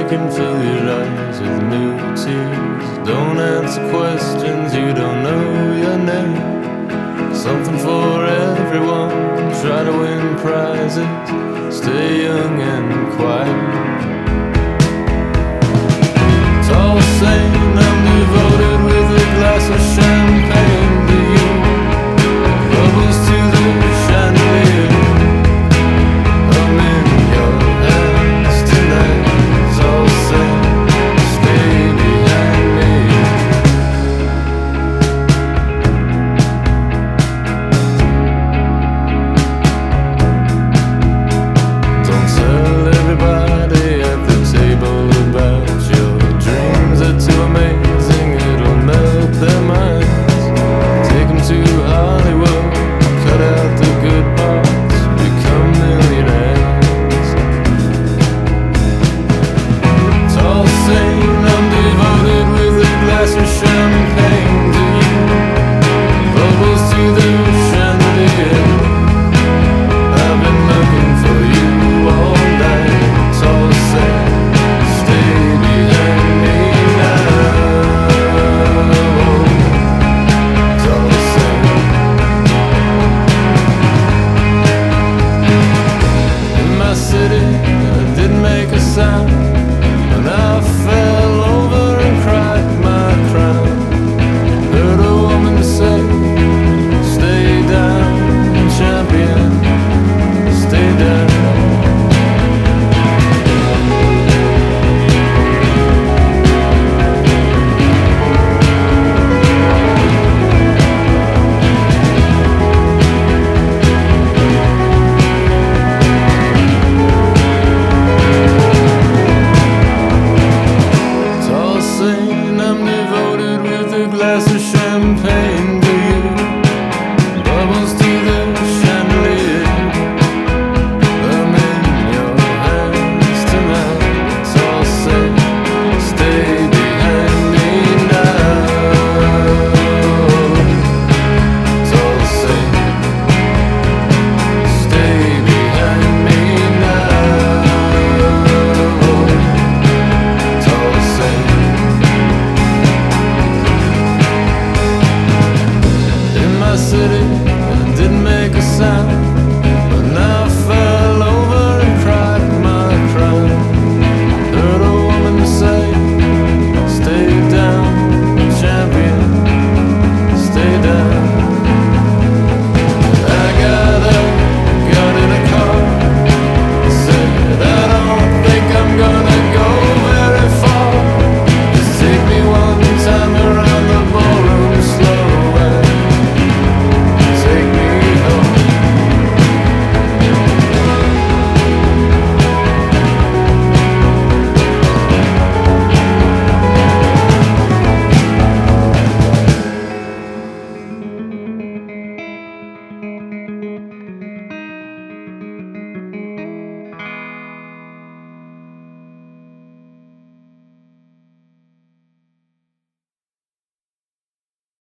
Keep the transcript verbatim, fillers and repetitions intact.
can fill your eyes with new tears. Don't answer questions, you don't know your name. Something for everyone, try to win prizes. Stay young and quiet. Tall saint, I'm devoted with a glass of champagne to you. Bubbles to the chandelier. I'm in your hands tonight. Tall saint, stay behind me. Don't tell everybody at the table about your dreams are too amazing, it'll melt their minds. Take them to Hollywood, cut out the good parts, become millionaires. Tall saint, I'm devoted with a glass of champagne to you. Bubbles to the chandelier. I've been looking for you all night. Tall saint, stay behind me now. Tall saint. In my city, I didn't make a sound, and I fell over and cried my crown. Heard a woman say, stay down, champion, stay down. Tall saint, I'm devoted with a glass of champagne to you. Bubbles to the chandelier. I'm in your hands tonight. Tall saint, stay behind me now. Tall saint, stay behind me now. Tall saint. In my city,